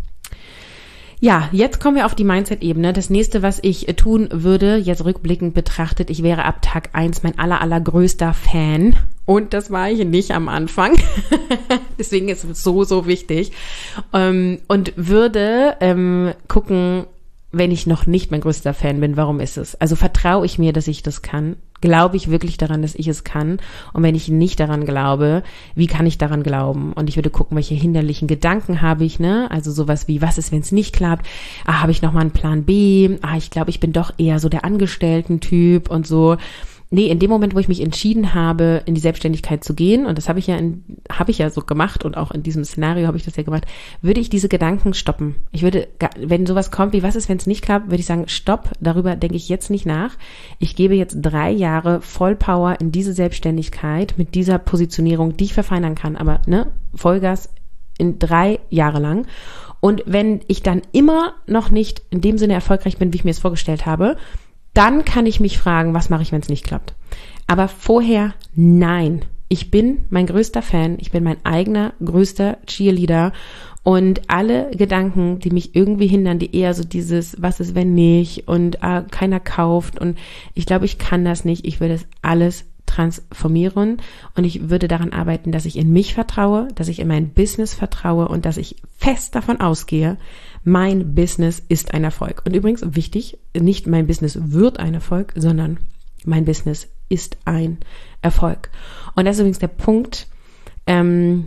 Ja, jetzt kommen wir auf die Mindset-Ebene. Das nächste, was ich tun würde, jetzt rückblickend betrachtet, ich wäre ab Tag 1 mein allergrößter Fan. Und das war ich nicht am Anfang. Deswegen ist es so wichtig. Und würde gucken, wenn ich noch nicht mein größter Fan bin, warum ist es? Also vertraue ich mir, dass ich das kann? Glaube ich wirklich daran, dass ich es kann? Und wenn ich nicht daran glaube, wie kann ich daran glauben? Und ich würde gucken, welche hinderlichen Gedanken habe ich, ne? Also sowas wie, was ist, wenn es nicht klappt? Habe ich nochmal einen Plan B? Ich glaube, ich bin doch eher so der Angestellten-Typ und so. Nee, in dem Moment, wo ich mich entschieden habe, in die Selbstständigkeit zu gehen, und das habe ich ja so gemacht und auch in diesem Szenario habe ich das ja gemacht, würde ich diese Gedanken stoppen. Ich würde, wenn sowas kommt wie, was ist, wenn es nicht klappt, würde ich sagen, stopp, darüber denke ich jetzt nicht nach. Ich gebe jetzt 3 Jahre Vollpower in diese Selbstständigkeit mit dieser Positionierung, die ich verfeinern kann, aber Vollgas in 3 Jahre lang. Und wenn ich dann immer noch nicht in dem Sinne erfolgreich bin, wie ich mir es vorgestellt habe, dann kann ich mich fragen, was mache ich, wenn es nicht klappt. Aber vorher, nein. Ich bin mein größter Fan. Ich bin mein eigener größter Cheerleader. Und alle Gedanken, die mich irgendwie hindern, die eher so dieses, was ist, wenn nicht? Und keiner kauft. Und ich glaube, ich kann das nicht. Ich will das alles transformieren und ich würde daran arbeiten, dass ich in mich vertraue, dass ich in mein Business vertraue und dass ich fest davon ausgehe, mein Business ist ein Erfolg. Und übrigens wichtig, nicht mein Business wird ein Erfolg, sondern mein Business ist ein Erfolg. Und das ist übrigens der Punkt, den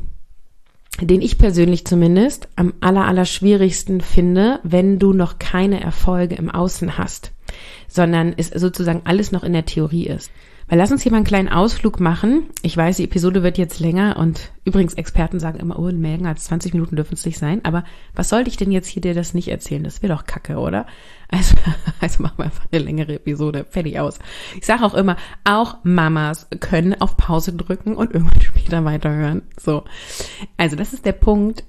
ich persönlich zumindest am allerschwierigsten finde, wenn du noch keine Erfolge im Außen hast, sondern es sozusagen alles noch in der Theorie ist. Weil lass uns hier mal einen kleinen Ausflug machen. Ich weiß, die Episode wird jetzt länger und übrigens Experten sagen immer, länger als 20 Minuten dürfen es nicht sein. Aber was sollte ich denn jetzt hier dir das nicht erzählen? Das wäre doch Kacke, oder? Also machen wir einfach eine längere Episode. Fertig aus. Ich sage auch immer, auch Mamas können auf Pause drücken und irgendwann später weiterhören. So. Also das ist der Punkt,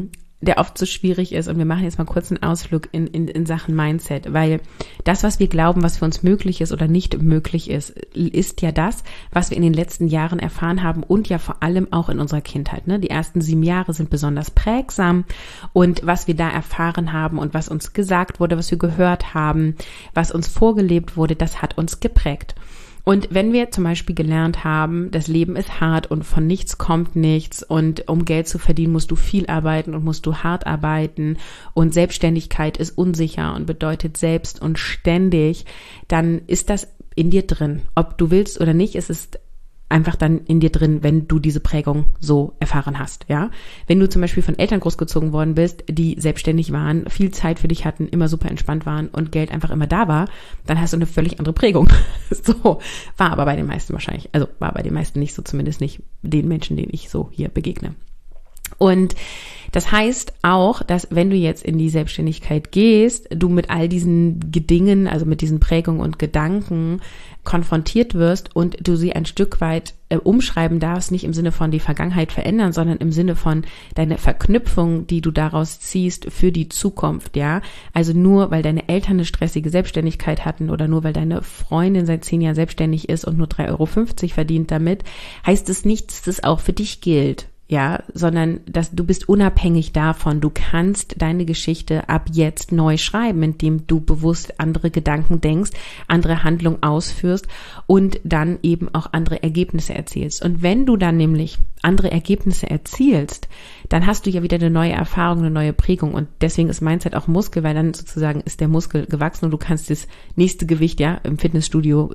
der oft so schwierig ist. Und wir machen jetzt mal kurz einen Ausflug in Sachen Mindset, weil das, was wir glauben, was für uns möglich ist oder nicht möglich ist, ist ja das, was wir in den letzten Jahren erfahren haben und ja vor allem auch in unserer Kindheit. Ne? Die ersten 7 Jahre sind besonders prägsam und was wir da erfahren haben und was uns gesagt wurde, was wir gehört haben, was uns vorgelebt wurde, das hat uns geprägt. Und wenn wir zum Beispiel gelernt haben, das Leben ist hart und von nichts kommt nichts und um Geld zu verdienen, musst du viel arbeiten und musst du hart arbeiten und Selbstständigkeit ist unsicher und bedeutet selbst und ständig, dann ist das in dir drin. Ob du willst oder nicht, es ist einfach dann in dir drin, wenn du diese Prägung so erfahren hast, ja. Wenn du zum Beispiel von Eltern großgezogen worden bist, die selbstständig waren, viel Zeit für dich hatten, immer super entspannt waren und Geld einfach immer da war, dann hast du eine völlig andere Prägung. So, war aber bei den meisten wahrscheinlich, also war bei den meisten nicht so, zumindest nicht den Menschen, denen ich so hier begegne. Und das heißt auch, dass wenn du jetzt in die Selbstständigkeit gehst, du mit all diesen Dingen, also mit diesen Prägungen und Gedanken konfrontiert wirst und du sie ein Stück weit umschreiben darfst, nicht im Sinne von die Vergangenheit verändern, sondern im Sinne von deine Verknüpfung, die du daraus ziehst für die Zukunft, ja. Also nur, weil deine Eltern eine stressige Selbstständigkeit hatten oder nur, weil deine Freundin seit 10 Jahren selbstständig ist und nur 3,50 € verdient damit, heißt es nicht, dass es auch für dich gilt. Ja, sondern dass du bist unabhängig davon. Du kannst deine Geschichte ab jetzt neu schreiben, indem du bewusst andere Gedanken denkst, andere Handlungen ausführst und dann eben auch andere Ergebnisse erzielst. Und wenn du dann nämlich andere Ergebnisse erzielst, dann hast du ja wieder eine neue Erfahrung, eine neue Prägung und deswegen ist Mindset auch Muskel, weil dann sozusagen ist der Muskel gewachsen und du kannst das nächste Gewicht, ja, im Fitnessstudio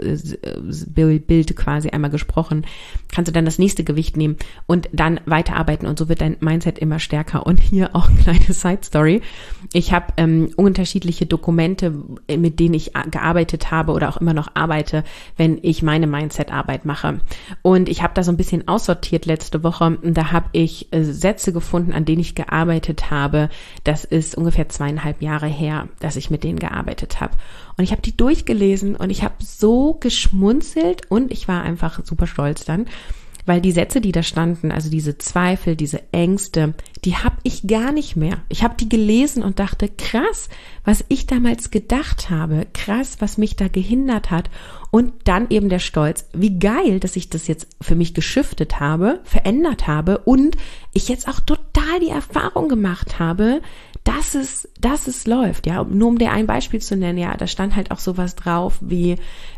Bild quasi einmal gesprochen, kannst du dann das nächste Gewicht nehmen und dann weiterarbeiten und so wird dein Mindset immer stärker. Und hier auch eine kleine Side-Story. Ich habe unterschiedliche Dokumente, mit denen ich gearbeitet habe oder auch immer noch arbeite, wenn ich meine Mindset-Arbeit mache. Und ich habe da so ein bisschen aussortiert letzte Woche und da habe ich Sätze gefunden, an denen ich gearbeitet habe. Das ist ungefähr 2,5 Jahre her, dass ich mit denen gearbeitet habe. Und ich habe die durchgelesen und ich habe so geschmunzelt und ich war einfach super stolz dann, weil die Sätze, die da standen, also diese Zweifel, diese Ängste, die habe ich gar nicht mehr. Ich habe die gelesen und dachte, krass, was ich damals gedacht habe, krass, was mich da gehindert hat und dann eben der Stolz, wie geil, dass ich das jetzt für mich geschiftet habe, verändert habe und ich jetzt auch total die Erfahrung gemacht habe, dass es läuft, ja, nur um dir ein Beispiel zu nennen, ja, da stand halt auch sowas drauf wie,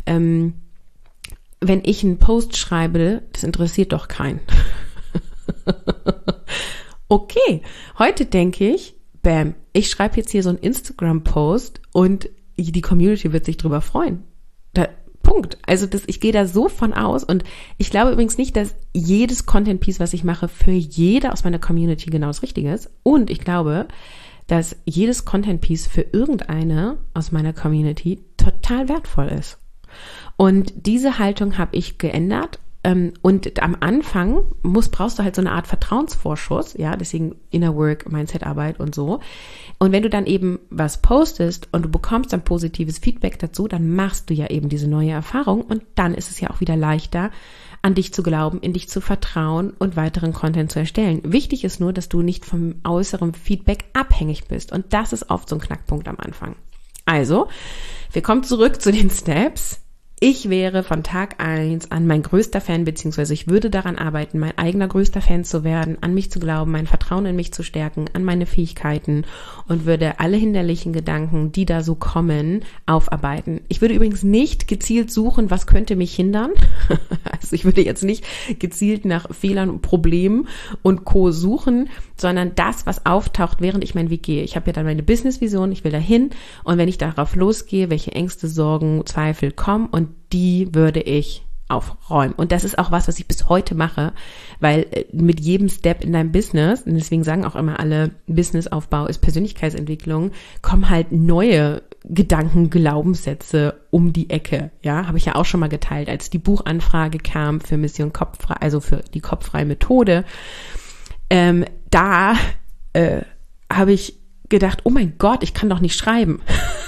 wenn ich einen Post schreibe, das interessiert doch keinen. Okay, heute denke ich, bam, ich schreibe jetzt hier so einen Instagram-Post und die Community wird sich drüber freuen. Punkt. Also ich gehe da so von aus und ich glaube übrigens nicht, dass jedes Content-Piece, was ich mache, für jede aus meiner Community genau das Richtige ist. Und ich glaube, dass jedes Content-Piece für irgendeine aus meiner Community total wertvoll ist. Und diese Haltung habe ich geändert und am Anfang brauchst du halt so eine Art Vertrauensvorschuss, ja, deswegen Inner Work, Mindset-Arbeit und so. Und wenn du dann eben was postest und du bekommst dann positives Feedback dazu, dann machst du ja eben diese neue Erfahrung und dann ist es ja auch wieder leichter, an dich zu glauben, in dich zu vertrauen und weiteren Content zu erstellen. Wichtig ist nur, dass du nicht vom äußeren Feedback abhängig bist und das ist oft so ein Knackpunkt am Anfang. Also, wir kommen zurück zu den Steps. Ich wäre von Tag 1 an mein größter Fan, beziehungsweise ich würde daran arbeiten, mein eigener größter Fan zu werden, an mich zu glauben, mein Vertrauen in mich zu stärken, an meine Fähigkeiten und würde alle hinderlichen Gedanken, die da so kommen, aufarbeiten. Ich würde übrigens nicht gezielt suchen, was könnte mich hindern. Also ich würde jetzt nicht gezielt nach Fehlern und Problemen und Co. suchen, sondern das, was auftaucht, während ich meinen Weg gehe. Ich habe ja dann meine Business-Vision, ich will dahin und wenn ich darauf losgehe, welche Ängste, Sorgen, Zweifel kommen und die würde ich aufräumen. Und das ist auch was ich bis heute mache, weil mit jedem Step in deinem Business, und deswegen sagen auch immer alle, Businessaufbau ist Persönlichkeitsentwicklung, kommen halt neue Gedanken, Glaubenssätze um die Ecke. Ja, habe ich ja auch schon mal geteilt, als die Buchanfrage kam für Mission Kopffrei, also für die kopffreie Methode. Da habe ich gedacht, oh mein Gott, ich kann doch nicht schreiben.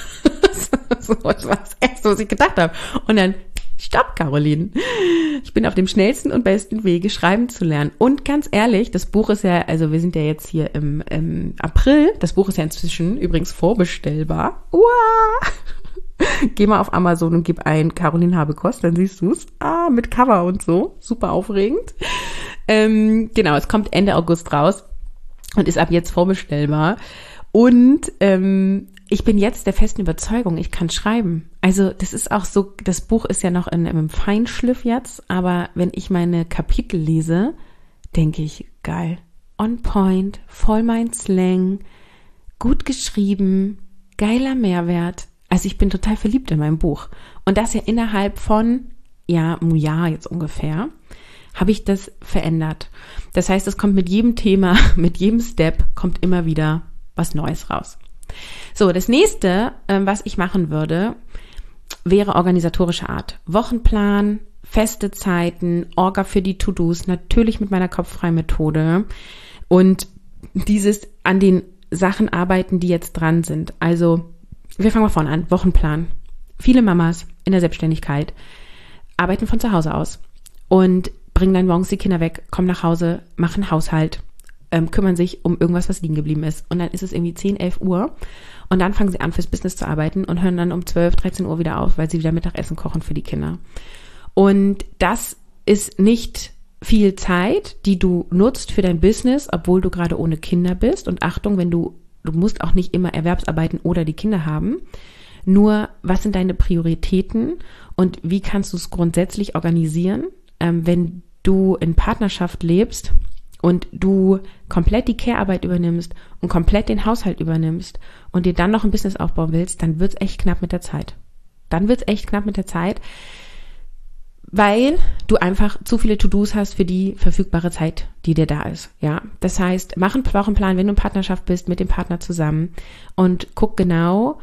Das war das Erste, was ich gedacht habe. Und dann, stopp, Caroline. Ich bin auf dem schnellsten und besten Wege, schreiben zu lernen. Und ganz ehrlich, das Buch ist ja, also wir sind ja jetzt hier im April. Das Buch ist ja inzwischen übrigens vorbestellbar. Uah! Geh mal auf Amazon und gib ein Caroline Habekost, dann siehst du es. Mit Cover und so. Super aufregend. Genau, es kommt Ende August raus und ist ab jetzt vorbestellbar. Und ich bin jetzt der festen Überzeugung, ich kann schreiben. Also das ist auch so, das Buch ist ja noch in einem Feinschliff jetzt, aber wenn ich meine Kapitel lese, denke ich, geil, on point, voll mein Slang, gut geschrieben, geiler Mehrwert. Also ich bin total verliebt in mein Buch. Und das ja innerhalb von, einem Jahr jetzt ungefähr, habe ich das verändert. Das heißt, es kommt mit jedem Thema, mit jedem Step, kommt immer wieder was Neues raus. So, das nächste, was ich machen würde, wäre organisatorische Art. Wochenplan, feste Zeiten, Orga für die To-Dos, natürlich mit meiner kopffreien Methode und dieses an den Sachen arbeiten, die jetzt dran sind. Also, wir fangen mal vorne an. Wochenplan. Viele Mamas in der Selbstständigkeit arbeiten von zu Hause aus und bringen dann morgens die Kinder weg, kommen nach Hause, machen Haushalt, kümmern sich um irgendwas, was liegen geblieben ist. Und dann ist es irgendwie 10, 11 Uhr und dann fangen sie an, fürs Business zu arbeiten und hören dann um 12, 13 Uhr wieder auf, weil sie wieder Mittagessen kochen für die Kinder. Und das ist nicht viel Zeit, die du nutzt für dein Business, obwohl du gerade ohne Kinder bist. Und Achtung, wenn du musst auch nicht immer Erwerbsarbeiten oder die Kinder haben. Nur, was sind deine Prioritäten und wie kannst du es grundsätzlich organisieren, wenn du in Partnerschaft lebst und du komplett die Care-Arbeit übernimmst und komplett den Haushalt übernimmst und dir dann noch ein Business aufbauen willst, dann wird's echt knapp mit der Zeit. Weil du einfach zu viele To-Dos hast für die verfügbare Zeit, die dir da ist. Ja, das heißt, mach einen Wochenplan, wenn du in Partnerschaft bist, mit dem Partner zusammen und guck genau,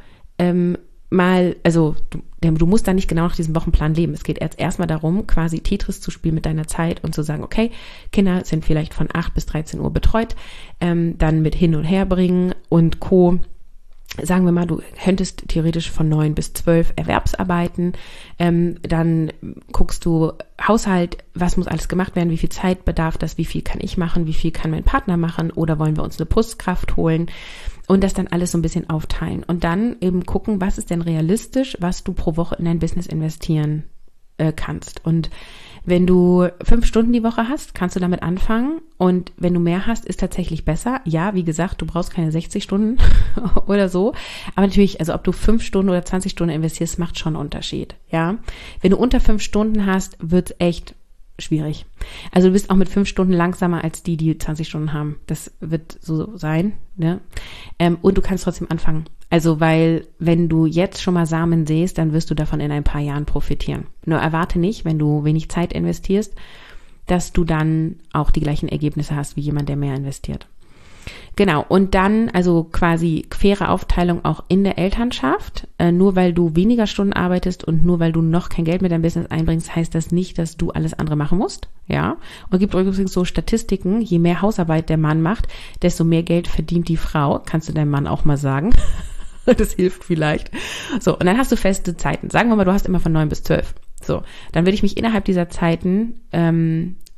du musst da nicht genau nach diesem Wochenplan leben. Es geht jetzt erstmal darum, quasi Tetris zu spielen mit deiner Zeit und zu sagen, okay, Kinder sind vielleicht von 8 bis 13 Uhr betreut, dann mit hin und her bringen und Co. Sagen wir mal, du könntest theoretisch von 9 bis 12 Erwerbsarbeiten, dann guckst du Haushalt, was muss alles gemacht werden, wie viel Zeit bedarf das, wie viel kann ich machen, wie viel kann mein Partner machen oder wollen wir uns eine Putzkraft holen und das dann alles so ein bisschen aufteilen und dann eben gucken, was ist denn realistisch, was du pro Woche in dein Business investieren kannst. Und wenn du 5 Stunden die Woche hast, kannst du damit anfangen und wenn du mehr hast, ist tatsächlich besser. Ja, wie gesagt, du brauchst keine 60 Stunden oder so, aber natürlich, also ob du 5 Stunden oder 20 Stunden investierst, macht schon einen Unterschied, ja. Wenn du unter 5 Stunden hast, wird's echt schwierig. Also du bist auch mit 5 Stunden langsamer als die 20 Stunden haben. Das wird so sein, ne? Und du kannst trotzdem anfangen. Also, weil wenn du jetzt schon mal Samen säst, dann wirst du davon in ein paar Jahren profitieren. Nur erwarte nicht, wenn du wenig Zeit investierst, dass du dann auch die gleichen Ergebnisse hast wie jemand, der mehr investiert. Genau, und dann also quasi faire Aufteilung auch in der Elternschaft. Nur weil du weniger Stunden arbeitest und nur weil du noch kein Geld mit deinem Business einbringst, heißt das nicht, dass du alles andere machen musst. Ja, und es gibt übrigens so Statistiken, je mehr Hausarbeit der Mann macht, desto mehr Geld verdient die Frau. Kannst du deinem Mann auch mal sagen. Das hilft vielleicht. So, und dann hast du feste Zeiten. Sagen wir mal, du hast immer von 9 bis 12. So, dann würde ich mich innerhalb dieser Zeiten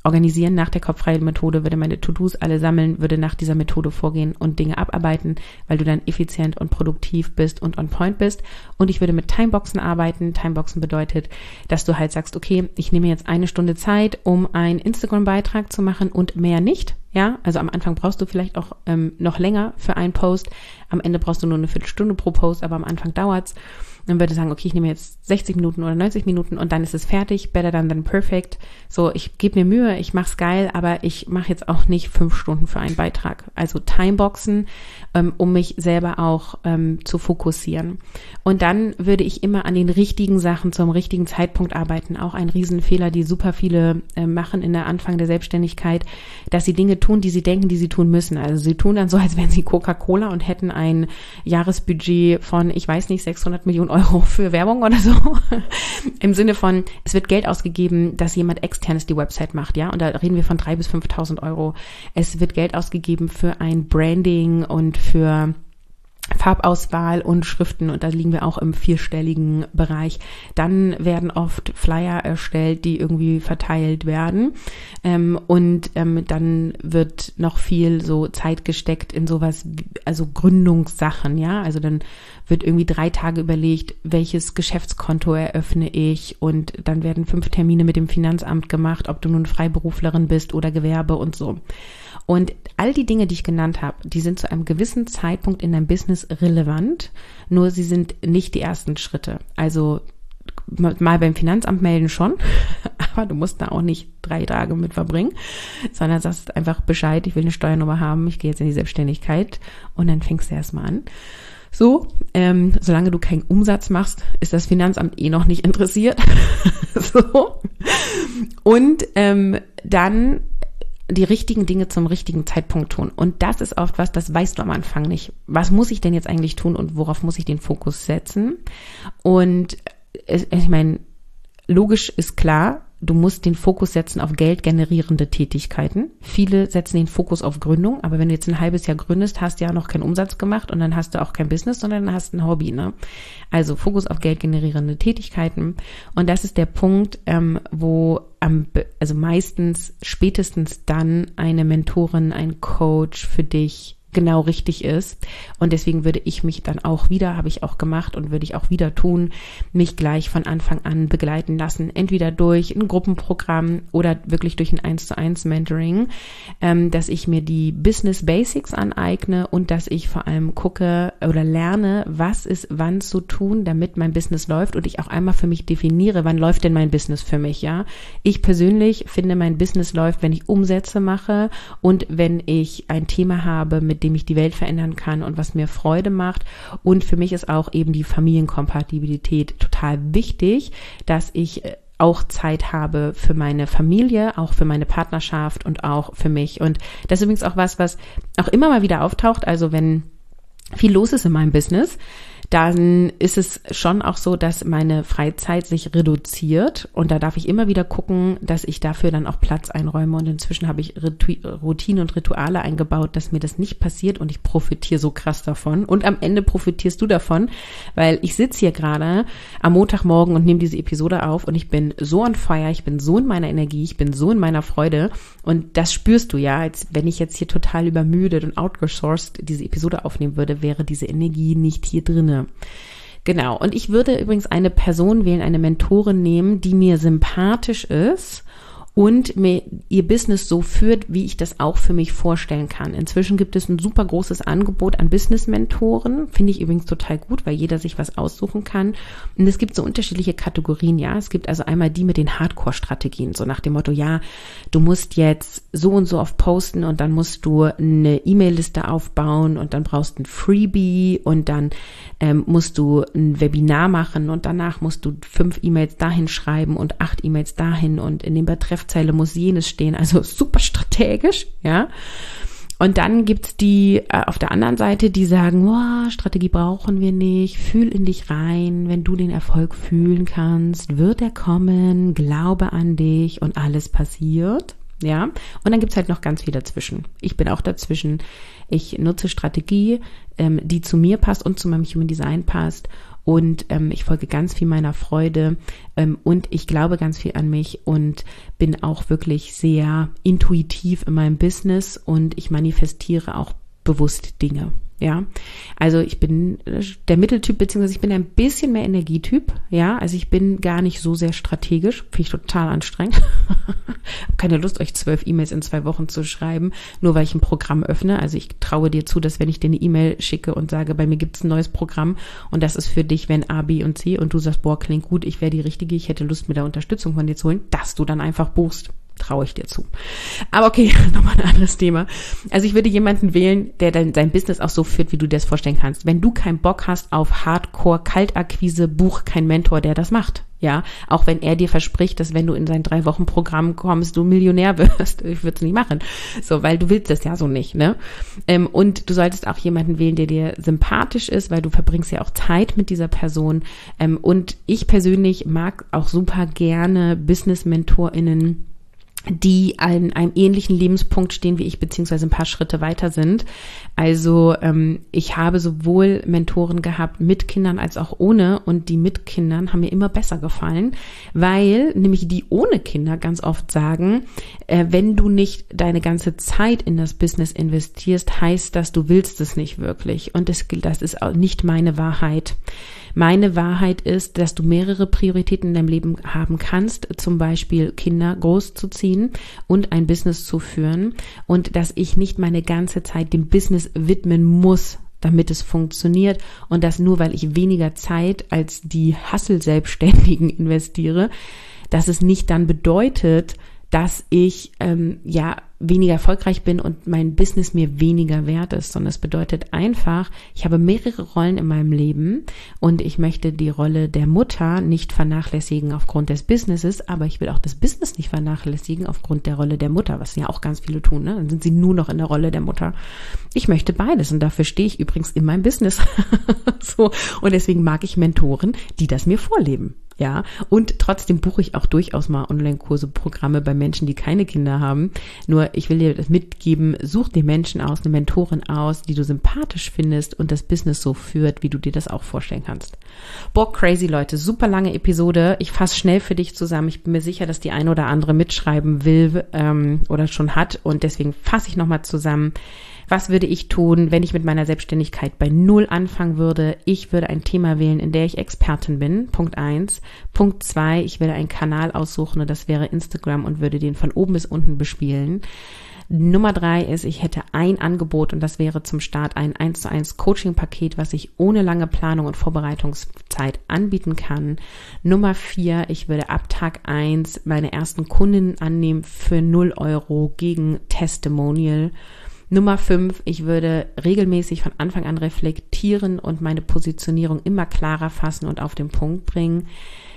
organisieren nach der kopffreien Methode, würde meine To-Dos alle sammeln, würde nach dieser Methode vorgehen und Dinge abarbeiten, weil du dann effizient und produktiv bist und on point bist. Und ich würde mit Timeboxen arbeiten. Timeboxen bedeutet, dass du halt sagst, okay, ich nehme jetzt 1 Stunde Zeit, um einen Instagram-Beitrag zu machen und mehr nicht. Ja, also am Anfang brauchst du vielleicht auch noch länger für einen Post. Am Ende brauchst du nur eine Viertelstunde pro Post, aber am Anfang dauert's. Dann würde ich sagen, okay, ich nehme jetzt 60 Minuten oder 90 Minuten und dann ist es fertig, better than perfect. So, ich gebe mir Mühe, ich mach's geil, aber ich mache jetzt auch nicht 5 Stunden für einen Beitrag. Also Timeboxen, um mich selber auch zu fokussieren. Und dann würde ich immer an den richtigen Sachen zum richtigen Zeitpunkt arbeiten. Auch ein Riesenfehler, die super viele machen in der Anfang der Selbstständigkeit, dass sie Dinge tun, die sie denken, die sie tun müssen. Also sie tun dann so, als wären sie Coca-Cola und hätten ein Jahresbudget von, ich weiß nicht, 600 Millionen Euro für Werbung oder so. Im Sinne von, es wird Geld ausgegeben, dass jemand externes die Website macht, ja. Und da reden wir von 3.000 bis 5.000 Euro. Es wird Geld ausgegeben für ein Branding und für Farbauswahl und Schriften und da liegen wir auch im 4-stelligen Bereich. Dann werden oft Flyer erstellt, die irgendwie verteilt werden und dann wird noch viel so Zeit gesteckt in sowas, also Gründungssachen, ja, also dann wird irgendwie 3 Tage überlegt, welches Geschäftskonto eröffne ich und dann werden 5 Termine mit dem Finanzamt gemacht, ob du nun Freiberuflerin bist oder Gewerbe und so. Und all die Dinge, die ich genannt habe, die sind zu einem gewissen Zeitpunkt in deinem Business relevant, nur sie sind nicht die ersten Schritte. Also mal beim Finanzamt melden schon, aber du musst da auch nicht 3 Tage mit verbringen, sondern sagst einfach Bescheid, ich will eine Steuernummer haben, ich gehe jetzt in die Selbstständigkeit und dann fängst du erstmal an. So, solange du keinen Umsatz machst, ist das Finanzamt noch nicht interessiert. So. Und dann die richtigen Dinge zum richtigen Zeitpunkt tun. Und das ist oft was, das weißt du am Anfang nicht. Was muss ich denn jetzt eigentlich tun und worauf muss ich den Fokus setzen? Und ich meine, logisch ist klar, du musst den Fokus setzen auf geldgenerierende Tätigkeiten. Viele setzen den Fokus auf Gründung, aber wenn du jetzt ein halbes Jahr gründest, hast du ja noch keinen Umsatz gemacht und dann hast du auch kein Business, sondern dann hast du ein Hobby, ne? Also Fokus auf geldgenerierende Tätigkeiten. Und das ist der Punkt, wo also meistens spätestens dann eine Mentorin, ein Coach für dich genau richtig ist. Und deswegen würde ich mich dann auch wieder, habe ich auch gemacht und würde ich auch wieder tun, mich gleich von Anfang an begleiten lassen. Entweder durch ein Gruppenprogramm oder wirklich durch ein 1:1 Mentoring, dass ich mir die Business Basics aneigne und dass ich vor allem gucke oder lerne, was ist wann zu tun, damit mein Business läuft und ich auch einmal für mich definiere, wann läuft denn mein Business für mich, ja. Ich persönlich finde, mein Business läuft, wenn ich Umsätze mache und wenn ich ein Thema habe, mit dem ich die Welt verändern kann und was mir Freude macht. Und für mich ist auch eben die Familienkompatibilität total wichtig, dass ich auch Zeit habe für meine Familie, auch für meine Partnerschaft und auch für mich. Und das ist übrigens auch was auch immer mal wieder auftaucht. Also wenn viel los ist in meinem Business, dann ist es schon auch so, dass meine Freizeit sich reduziert und da darf ich immer wieder gucken, dass ich dafür dann auch Platz einräume und inzwischen habe ich Routinen und Rituale eingebaut, dass mir das nicht passiert und ich profitiere so krass davon und am Ende profitierst du davon, weil ich sitze hier gerade am Montagmorgen und nehme diese Episode auf und ich bin so on fire, ich bin so in meiner Energie, ich bin so in meiner Freude und das spürst du ja, als wenn ich jetzt hier total übermüdet und outgesourced diese Episode aufnehmen würde, wäre diese Energie nicht hier drinne. Genau, und ich würde übrigens eine Person wählen, eine Mentorin nehmen, die mir sympathisch ist und mir ihr Business so führt, wie ich das auch für mich vorstellen kann. Inzwischen gibt es ein super großes Angebot an Business-Mentoren, finde ich übrigens total gut, weil jeder sich was aussuchen kann. Und es gibt so unterschiedliche Kategorien, ja. Es gibt also einmal die mit den Hardcore-Strategien, so nach dem Motto, ja, du musst jetzt so und so oft posten und dann musst du eine E-Mail-Liste aufbauen und dann brauchst du ein Freebie und dann musst du ein Webinar machen und danach musst du 5 E-Mails dahin schreiben und 8 E-Mails dahin und in dem Betreffzeile muss jenes stehen, also super strategisch, ja. Und dann gibt's die auf der anderen Seite, die sagen, oh, Strategie brauchen wir nicht, fühl in dich rein, wenn du den Erfolg fühlen kannst, wird er kommen, glaube an dich und alles passiert. Ja, und dann gibt's halt noch ganz viel dazwischen. Ich bin auch dazwischen. Ich nutze Strategie, die zu mir passt und zu meinem Human Design passt und ich folge ganz viel meiner Freude und ich glaube ganz viel an mich und bin auch wirklich sehr intuitiv in meinem Business und ich manifestiere auch bewusst Dinge. Ja, also ich bin der Mitteltyp, beziehungsweise ich bin ein bisschen mehr Energietyp, ja, also ich bin gar nicht so sehr strategisch, finde ich total anstrengend. Habe keine Lust, euch 12 E-Mails in 2 Wochen zu schreiben, nur weil ich ein Programm öffne. Also ich traue dir zu, dass wenn ich dir eine E-Mail schicke und sage, bei mir gibt es ein neues Programm und das ist für dich, wenn A, B und C und du sagst, boah, klingt gut, ich wäre die Richtige, ich hätte Lust, mir da Unterstützung von dir zu holen, dass du dann einfach buchst. Traue ich dir zu. Aber okay, nochmal ein anderes Thema. Also ich würde jemanden wählen, der dann sein Business auch so führt, wie du dir das vorstellen kannst. Wenn du keinen Bock hast auf Hardcore-Kaltakquise, buch keinen Mentor, der das macht. Ja, auch wenn er dir verspricht, dass wenn du in sein 3-Wochen-Programm kommst, du Millionär wirst. Ich würde es nicht machen. So, weil du willst das ja so nicht, ne? Und du solltest auch jemanden wählen, der dir sympathisch ist, weil du verbringst ja auch Zeit mit dieser Person. Und ich persönlich mag auch super gerne Business-MentorInnen, die an einem ähnlichen Lebenspunkt stehen wie ich, beziehungsweise ein paar Schritte weiter sind. Also ich habe sowohl Mentoren gehabt mit Kindern als auch ohne und die mit Kindern haben mir immer besser gefallen, weil nämlich die ohne Kinder ganz oft sagen, wenn du nicht deine ganze Zeit in das Business investierst, heißt das, du willst es nicht wirklich und das ist auch nicht meine Wahrheit. Meine Wahrheit ist, dass du mehrere Prioritäten in deinem Leben haben kannst, zum Beispiel Kinder großzuziehen und ein Business zu führen und dass ich nicht meine ganze Zeit dem Business widmen muss, damit es funktioniert und das nur, weil ich weniger Zeit als die Hustle-Selbstständigen investiere, dass es nicht dann bedeutet, dass ich weniger erfolgreich bin und mein Business mir weniger wert ist, sondern es bedeutet einfach, ich habe mehrere Rollen in meinem Leben und ich möchte die Rolle der Mutter nicht vernachlässigen aufgrund des Businesses, aber ich will auch das Business nicht vernachlässigen aufgrund der Rolle der Mutter, was ja auch ganz viele tun, ne? Dann sind sie nur noch in der Rolle der Mutter. Ich möchte beides und dafür stehe ich übrigens in meinem Business. So, und deswegen mag ich Mentoren, die das mir vorleben. Ja, und trotzdem buche ich auch durchaus mal Online-Kurse, Programme bei Menschen, die keine Kinder haben. Nur ich will dir das mitgeben, such dir Menschen aus, eine Mentorin aus, die du sympathisch findest und das Business so führt, wie du dir das auch vorstellen kannst. Boah, crazy Leute, super lange Episode. Ich fasse schnell für dich zusammen. Ich bin mir sicher, dass die eine oder andere mitschreiben will oder schon hat und deswegen fasse ich nochmal zusammen. Was würde ich tun, wenn ich mit meiner Selbstständigkeit bei 0 anfangen würde? Ich würde ein Thema wählen, in der ich Expertin bin. Punkt 1. Punkt 2, ich würde einen Kanal aussuchen und das wäre Instagram und würde den von oben bis unten bespielen. Nummer 3 ist, ich hätte ein Angebot und das wäre zum Start ein 1:1 Coaching-Paket, was ich ohne lange Planung und Vorbereitungszeit anbieten kann. Nummer 4, ich würde ab Tag 1 meine ersten Kundinnen annehmen für 0 Euro gegen Testimonial. Nummer 5, ich würde regelmäßig von Anfang an reflektieren und meine Positionierung immer klarer fassen und auf den Punkt bringen.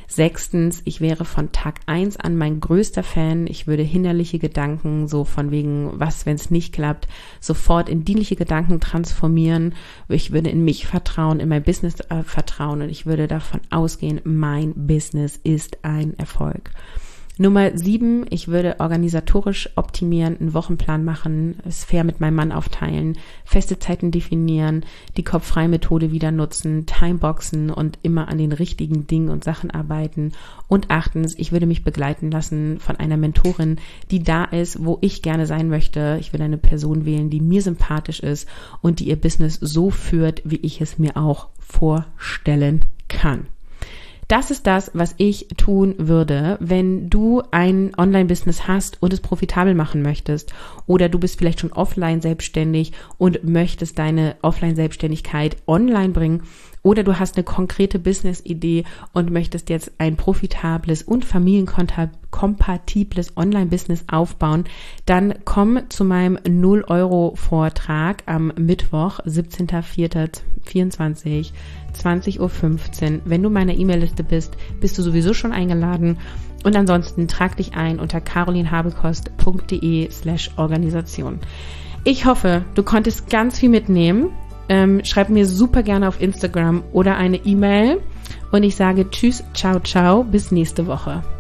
6, ich wäre von Tag 1 an mein größter Fan. Ich würde hinderliche Gedanken, so von wegen, was, wenn es nicht klappt, sofort in dienliche Gedanken transformieren. Ich würde in mich vertrauen, in mein Business vertrauen und ich würde davon ausgehen, mein Business ist ein Erfolg. Nummer 7, ich würde organisatorisch optimieren, einen Wochenplan machen, es fair mit meinem Mann aufteilen, feste Zeiten definieren, die Kopffrei-Methode wieder nutzen, Timeboxen und immer an den richtigen Dingen und Sachen arbeiten. Und 8, ich würde mich begleiten lassen von einer Mentorin, die da ist, wo ich gerne sein möchte. Ich würde eine Person wählen, die mir sympathisch ist und die ihr Business so führt, wie ich es mir auch vorstellen kann. Das ist das, was ich tun würde, wenn du ein Online-Business hast und es profitabel machen möchtest. Oder du bist vielleicht schon offline selbstständig und möchtest deine Offline-Selbstständigkeit online bringen. Oder du hast eine konkrete Business-Idee und möchtest jetzt ein profitables und familienkompatibles Online-Business aufbauen, dann komm zu meinem 0-Euro-Vortrag am Mittwoch, 17.04.24, 20.15 Uhr. Wenn du meiner E-Mail-Liste bist, bist du sowieso schon eingeladen. Und ansonsten trag dich ein unter carolinhabekost.de/Organisation. Ich hoffe, du konntest ganz viel mitnehmen. Schreib mir super gerne auf Instagram oder eine E-Mail und ich sage tschüss, ciao, ciao, bis nächste Woche.